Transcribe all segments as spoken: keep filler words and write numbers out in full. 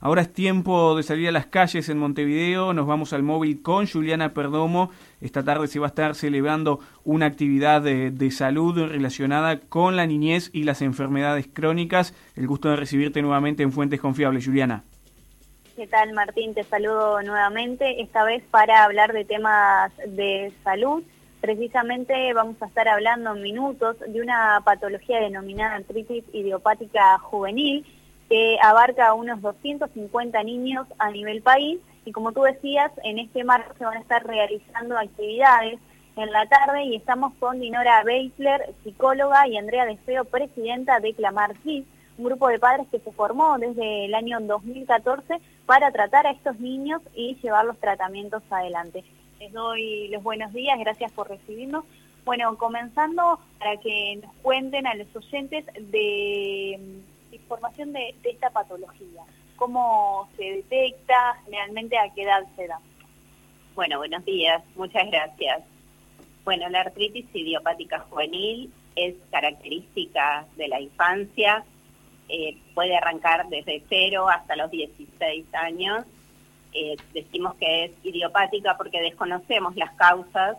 Ahora es tiempo de salir a las calles en Montevideo, nos vamos al móvil con Juliana Perdomo. Esta tarde se va a estar celebrando una actividad de, de salud relacionada con la niñez y las enfermedades crónicas. El gusto de recibirte nuevamente en Fuentes Confiables, Juliana. ¿Qué tal, Martín? Te saludo nuevamente, esta vez para hablar de temas de salud. Precisamente vamos a estar hablando en minutos de una patología denominada artritis idiopática juvenil, que abarca a unos doscientos cincuenta niños a nivel país, y como tú decías, en este marco se van a estar realizando actividades en la tarde, y estamos con Dinora Beisler, psicóloga, y Andrea De Feo, presidenta de Clamar Kids, un grupo de padres que se formó desde el año dos mil catorce para tratar a estos niños y llevar los tratamientos adelante. Les doy los buenos días, gracias por recibirnos. Bueno, comenzando para que nos cuenten a los oyentes de información de, de esta patología. ¿Cómo se detecta? Generalmente, ¿a qué edad se da? Bueno, buenos días, muchas gracias. Bueno, la artritis idiopática juvenil es característica de la infancia, eh, puede arrancar desde cero hasta los dieciséis años. Eh, decimos que es idiopática porque desconocemos las causas,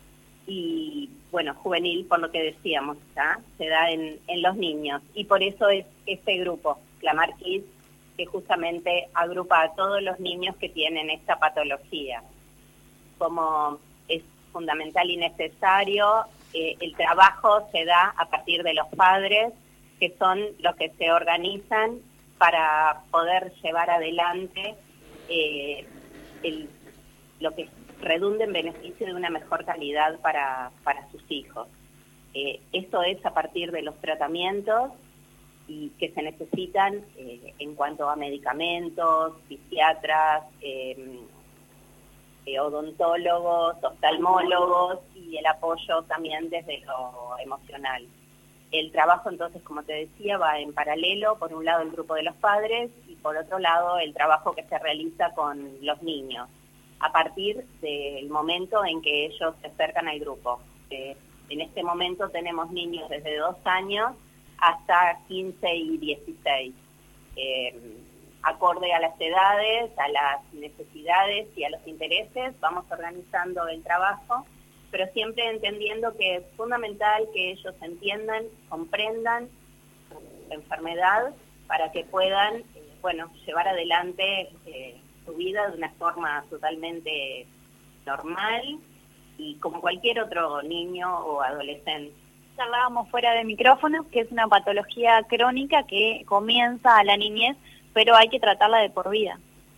y bueno, juvenil por lo que decíamos, ¿ya? Se da en, en los niños, y por eso es este grupo, Clamar Kids, que justamente agrupa a todos los niños que tienen esta patología. Como es fundamental y necesario, eh, el trabajo se da a partir de los padres, que son los que se organizan para poder llevar adelante eh, el, lo que redunde en beneficio de una mejor calidad para, para sus hijos. Eh, esto es a partir de los tratamientos y que se necesitan eh, en cuanto a medicamentos, psiquiatras, eh, eh, odontólogos, oftalmólogos, y el apoyo también desde lo emocional. El trabajo, entonces, como te decía, va en paralelo, por un lado el grupo de los padres y por otro lado el trabajo que se realiza con los niños, a partir del momento en que ellos se acercan al grupo. Eh, en este momento tenemos niños desde dos años hasta quince y dieciséis. Eh, acorde a las edades, a las necesidades y a los intereses, vamos organizando el trabajo, pero siempre entendiendo que es fundamental que ellos entiendan, comprendan la enfermedad para que puedan, eh, bueno, llevar adelante eh, su vida de una forma totalmente normal y como cualquier otro niño o adolescente. Hablábamos fuera de micrófonos que es una patología crónica que comienza a la niñez, pero hay que tratarla de por vida.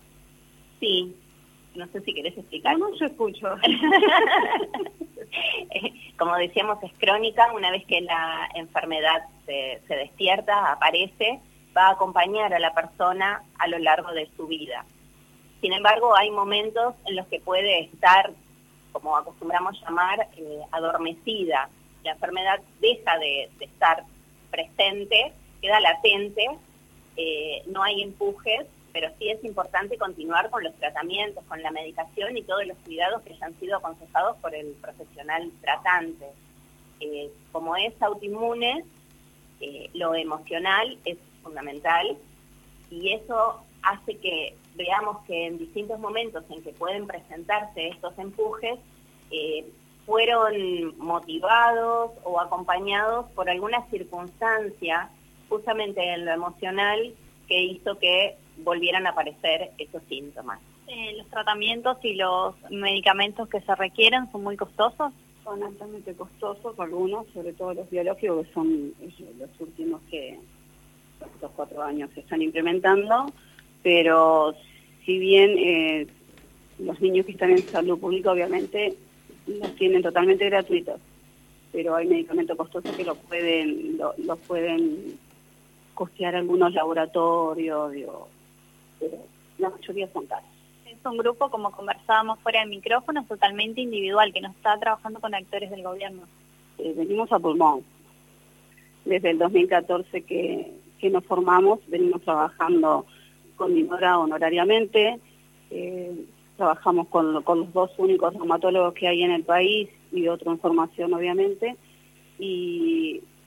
Sí, no sé si querés explicar. No, no, yo escucho. Como decíamos, es crónica. Una vez que la enfermedad se, se despierta, aparece, va a acompañar a la persona a lo largo de su vida. Sin embargo, hay momentos en los que puede estar, como acostumbramos llamar, eh, adormecida. La enfermedad deja de, de estar presente, queda latente, eh, no hay empujes, pero sí es importante continuar con los tratamientos, con la medicación y todos los cuidados que ya han sido aconsejados por el profesional tratante. Eh, como es autoinmune, eh, lo emocional es fundamental, y eso hace que veamos que en distintos momentos en que pueden presentarse estos empujes, eh, fueron motivados o acompañados por alguna circunstancia, justamente en lo emocional, que hizo que volvieran a aparecer esos síntomas. Eh, ¿Los tratamientos y los medicamentos que se requieren son muy costosos? Son altamente costosos algunos, sobre todo los biológicos, que son los últimos que estos cuatro años se están implementando, pero si bien eh, los niños que están en salud pública obviamente los tienen totalmente gratuitos, pero hay medicamentos costosos que lo pueden, lo, lo pueden costear algunos laboratorios, digo, pero la mayoría son caros. Es un grupo, como conversábamos fuera de micrófonos, totalmente individual, que no está trabajando con actores del gobierno. Eh, venimos a pulmón. Desde el dos mil catorce que, que nos formamos, venimos trabajando con Dinora honorariamente, eh, trabajamos con, con los dos únicos reumatólogos que hay en el país y otra en formación, obviamente, y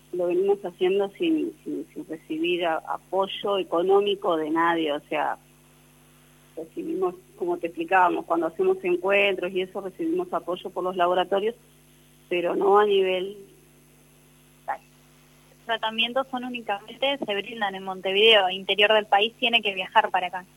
lo venimos haciendo sin, sin, sin recibir a, apoyo económico de nadie, o sea, recibimos, como te explicábamos, cuando hacemos encuentros y eso, recibimos apoyo por los laboratorios, pero no a nivel... Los tratamientos son únicamente, se brindan en Montevideo, interior del país tiene que viajar para acá.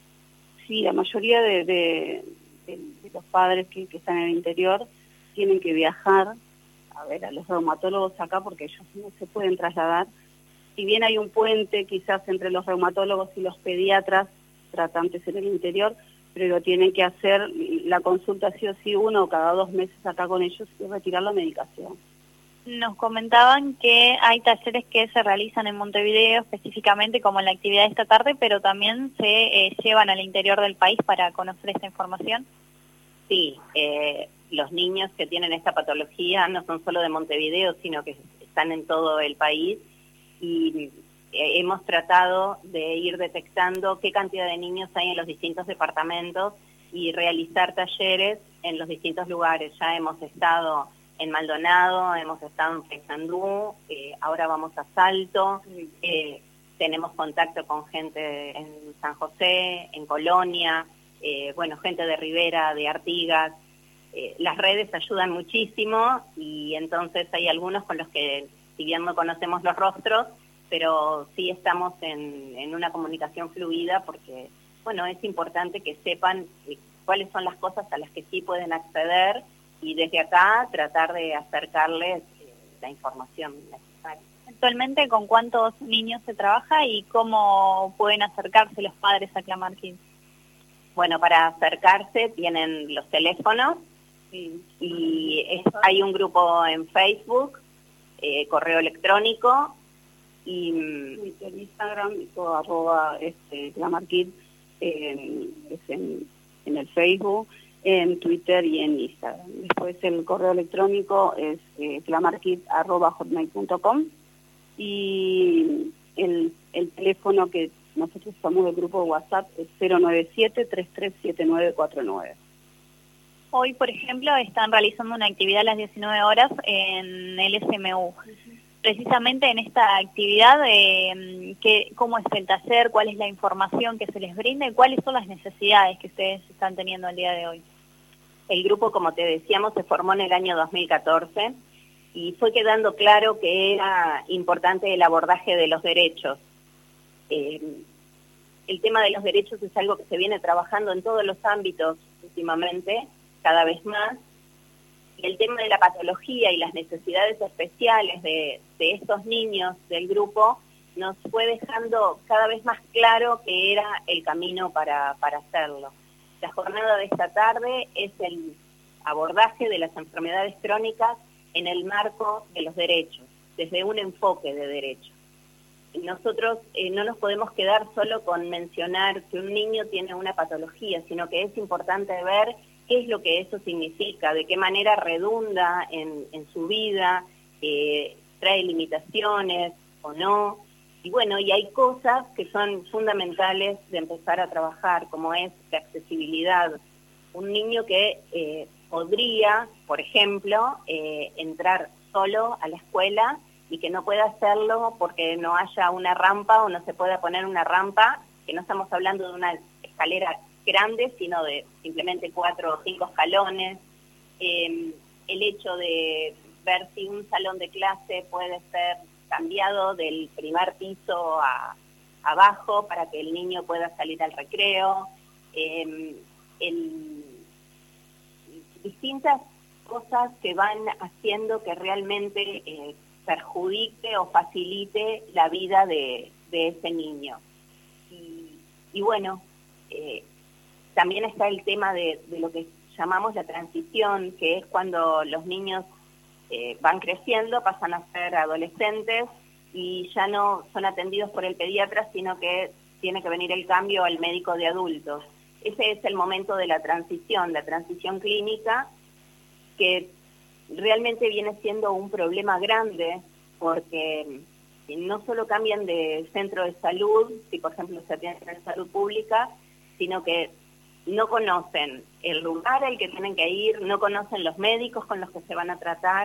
Sí, la mayoría de, de, de, de los padres que, que están en el interior tienen que viajar a ver a los reumatólogos acá porque ellos no se pueden trasladar. Si bien hay un puente quizás entre los reumatólogos y los pediatras tratantes en el interior, pero lo tienen que hacer la consulta sí o sí uno o cada dos meses acá con ellos y retirar la medicación. Nos comentaban que hay talleres que se realizan en Montevideo específicamente como la actividad de esta tarde, pero también se eh, llevan al interior del país para conocer esta información. Sí, eh, los niños que tienen esta patología no son solo de Montevideo, sino que están en todo el país y eh, hemos tratado de ir detectando qué cantidad de niños hay en los distintos departamentos y realizar talleres en los distintos lugares. Ya hemos estado en Maldonado, hemos estado en Paysandú, eh, ahora vamos a Salto, eh, tenemos contacto con gente en San José, en Colonia, eh, bueno, gente de Rivera, de Artigas. Eh, las redes ayudan muchísimo y entonces hay algunos con los que, si bien no conocemos los rostros, pero sí estamos en, en una comunicación fluida porque, bueno, es importante que sepan eh, cuáles son las cosas a las que sí pueden acceder y desde acá tratar de acercarles eh, la información necesaria. Actualmente, ¿con cuántos niños se trabaja y cómo pueden acercarse los padres a Clamarquín? Bueno, para acercarse tienen los teléfonos y, y es, hay un grupo en Facebook, eh, correo electrónico y Twitter, Instagram, todo arroba este, Clamarquín, eh, es en, en el Facebook, en Twitter y en Instagram. Después el correo electrónico es eh, clamarquit arroba hotmail punto com y el, el teléfono que nosotros usamos del grupo de WhatsApp es cero nueve siete, tres tres siete nueve cuatro nueve. Hoy, por ejemplo, están realizando una actividad a las diecinueve horas en el S M U. Precisamente en esta actividad, eh, ¿qué, ¿cómo es el taller? ¿Cuál es la información que se les brinda? ¿Y cuáles son las necesidades que ustedes están teniendo el día de hoy? El grupo, como te decíamos, se formó en el año dos mil catorce y fue quedando claro que era importante el abordaje de los derechos. Eh, el tema de los derechos es algo que se viene trabajando en todos los ámbitos últimamente, cada vez más. Y el tema de la patología y las necesidades especiales de, de estos niños del grupo nos fue dejando cada vez más claro que era el camino para, para hacerlo. La jornada de esta tarde es el abordaje de las enfermedades crónicas en el marco de los derechos, desde un enfoque de derechos. Nosotros eh, no nos podemos quedar solo con mencionar que un niño tiene una patología, sino que es importante ver qué es lo que eso significa, de qué manera redunda en, en su vida, eh, trae limitaciones o no. Y bueno, y hay cosas que son fundamentales de empezar a trabajar, como es la accesibilidad. Un niño que eh, podría, por ejemplo, eh, entrar solo a la escuela y que no pueda hacerlo porque no haya una rampa o no se pueda poner una rampa, que no estamos hablando de una escalera grande, sino de simplemente cuatro o cinco escalones. Eh, el hecho de ver si un salón de clase puede ser cambiado del primer piso a abajo para que el niño pueda salir al recreo, eh, el, distintas cosas que van haciendo que realmente eh, perjudique o facilite la vida de, de ese niño. Y, y bueno, eh, también está el tema de, de lo que llamamos la transición, que es cuando los niños Eh, van creciendo, pasan a ser adolescentes y ya no son atendidos por el pediatra, sino que tiene que venir el cambio al médico de adultos. Ese es el momento de la transición, la transición clínica, que realmente viene siendo un problema grande, porque no solo cambian de centro de salud, si por ejemplo se atiende en salud pública, sino que no conocen el lugar al que tienen que ir, no conocen los médicos con los que se van a tratar,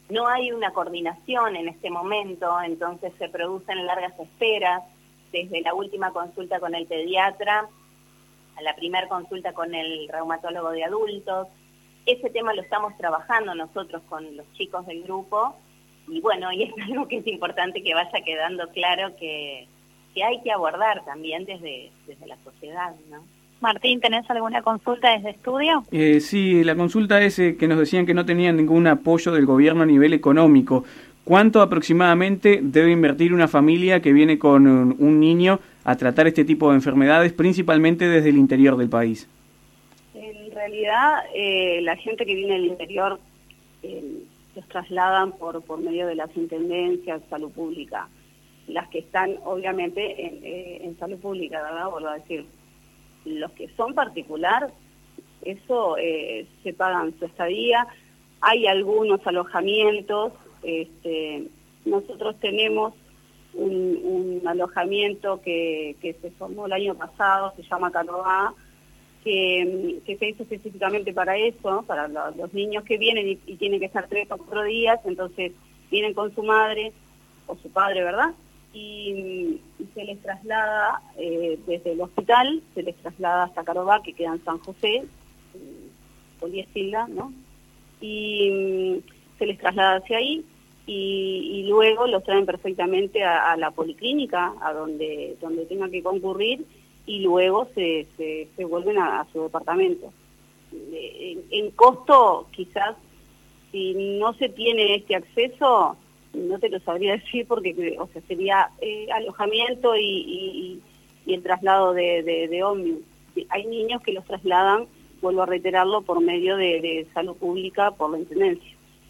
No hay una coordinación en este momento, entonces se producen largas esperas, desde la última consulta con el pediatra a la primera consulta con el reumatólogo de adultos. Ese tema lo estamos trabajando nosotros con los chicos del grupo, y bueno, y es algo que es importante que vaya quedando claro que, que hay que abordar también desde, desde la sociedad, ¿no? Martín, ¿tenés alguna consulta desde estudio? Eh, sí, la consulta es eh, que nos decían que no tenían ningún apoyo del gobierno a nivel económico. ¿Cuánto aproximadamente debe invertir una familia que viene con un, un niño a tratar este tipo de enfermedades, principalmente desde el interior del país? En realidad, eh, la gente que viene del interior eh, los trasladan por, por medio de las intendencias, salud pública, las que están obviamente en, eh, en salud pública, ¿verdad? Vuelvo a decir, los que son particular, eso eh, se pagan su estadía. Hay algunos alojamientos. Este, nosotros tenemos un, un alojamiento que, que se formó el año pasado, se llama Carobá, que, que se hizo específicamente para eso, para los, los niños que vienen y, y tienen que estar tres o cuatro días, entonces vienen con su madre o su padre, ¿verdad? Y, y se les traslada eh, desde el hospital, se les traslada hasta Carobá, que queda en San José, Poliestilda, ¿no? Y se les traslada hacia ahí. Y, y luego los traen perfectamente a, a la policlínica, a donde donde tengan que concurrir, y luego se, se, se vuelven a, a su departamento. En, en costo, quizás, si no se tiene este acceso, no te lo sabría decir porque, o sea, sería eh, alojamiento y, y, y el traslado de, de, de ómnibus. Hay niños que los trasladan, vuelvo a reiterarlo, por medio de, de salud pública, por la intendencia.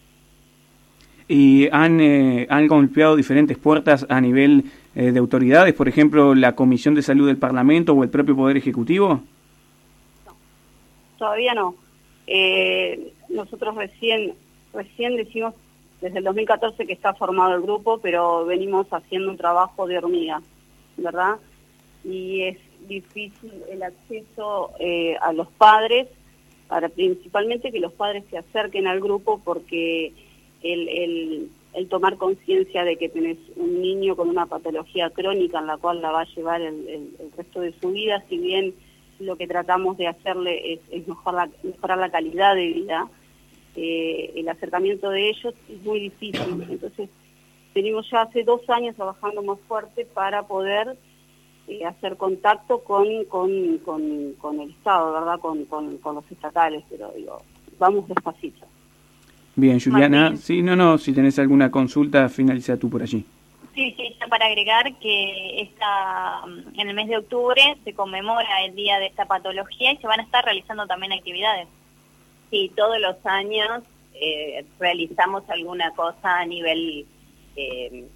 Y han, eh, han golpeado diferentes puertas a nivel eh, de autoridades, por ejemplo, la Comisión de Salud del Parlamento o el propio Poder Ejecutivo. No, todavía no. Eh, nosotros recién, recién decimos, desde el dos mil catorce que está formado el grupo, pero venimos haciendo un trabajo de hormiga, ¿verdad? Y es difícil el acceso eh, a los padres, para principalmente que los padres se acerquen al grupo, porque El, el, el tomar conciencia de que tenés un niño con una patología crónica en la cual la va a llevar el, el, el resto de su vida, si bien lo que tratamos de hacerle es, es mejorar, la, mejorar la calidad de vida, eh, el acercamiento de ellos es muy difícil. Entonces, venimos ya hace dos años trabajando más fuerte para poder eh, hacer contacto con, con, con, con el Estado, ¿verdad? Con, con, con los estatales, pero digo, vamos despacito. Bien, Juliana, Martín. sí, no, no, si tenés alguna consulta, finaliza tú por allí. Sí, sí, ya para agregar que esta, en el mes de octubre se conmemora el día de esta patología y se van a estar realizando también actividades. Sí, todos los años eh, realizamos alguna cosa a nivel, eh,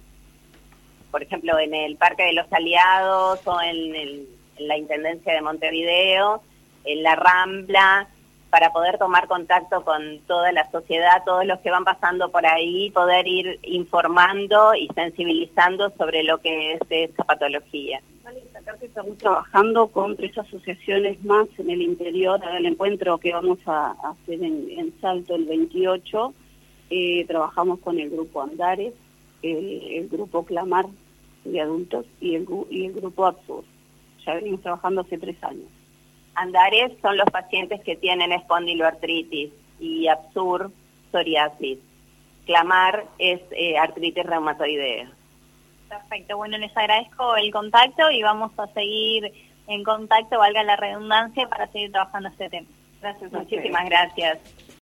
por ejemplo, en el Parque de los Aliados o en, el, en la Intendencia de Montevideo, en la Rambla, para poder tomar contacto con toda la sociedad, todos los que van pasando por ahí, poder ir informando y sensibilizando sobre lo que es esta patología. Vale destacar que estamos trabajando con tres asociaciones más en el interior. Ahora el encuentro que vamos a hacer en, en Salto el veintiocho, eh, trabajamos con el grupo Andares, el, el grupo Clamar de adultos y el, y el grupo Absur. Ya venimos trabajando hace tres años. Andares son los pacientes que tienen espondiloartritis y Absur, psoriasis. Clamar es eh, artritis reumatoidea. Perfecto, bueno, les agradezco el contacto y vamos a seguir en contacto, valga la redundancia, para seguir trabajando este tema. Gracias, muchísimas gracias.